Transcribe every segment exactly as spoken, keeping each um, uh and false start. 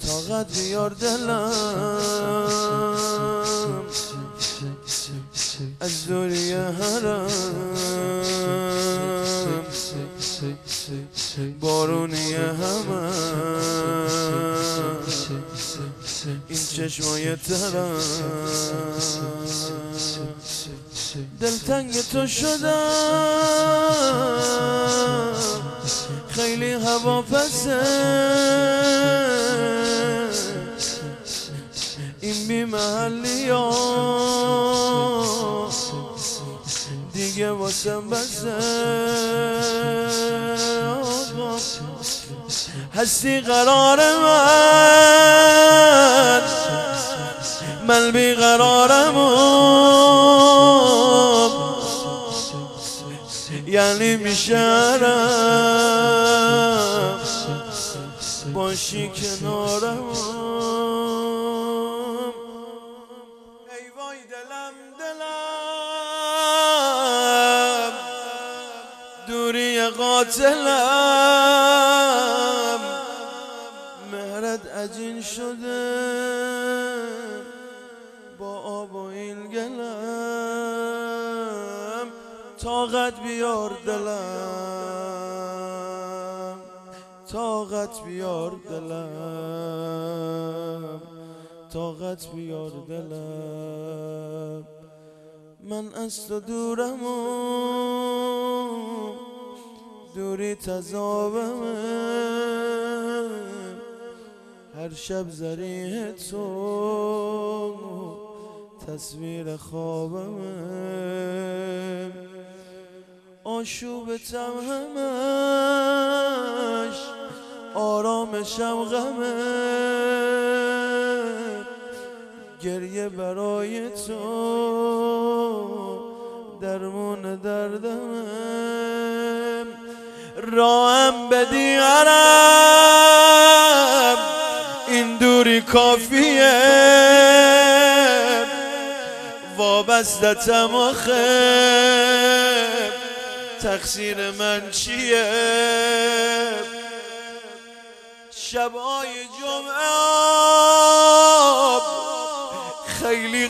طاقت بیار دلم از دوری حرم بارونی همه این چشمای ترم دلتنگ تو شدم خیلی هوا پسه این بی محلی ها دیگه واسم بسه هستی قرار من من بی قرارم یعنی میشرم باشی کنارم ای وای دلم دلم دوری قاتلم مهرت عجین شده با آب و این گلم طاقت بیار دلم طاقت بیار دلم طاقت بیار دلم من از تو دورم و دوری تذابمه هر شب زریح تو تصویر خوابمه آشوبتم همش آرامشم غمه گریه برای تو درمون دردمه راهم بدی عرب این دوری کافیه وابستتم آخه تقصیر من چیه شبای جمعه خیلی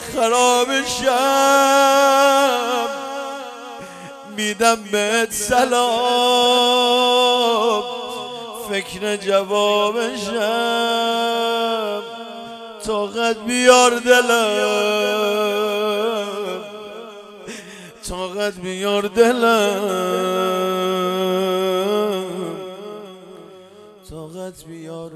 خرابشم میدم بهت سلام فکر جوابشم طاقت بیار دلم طاقت بیار دلم طاقت بیار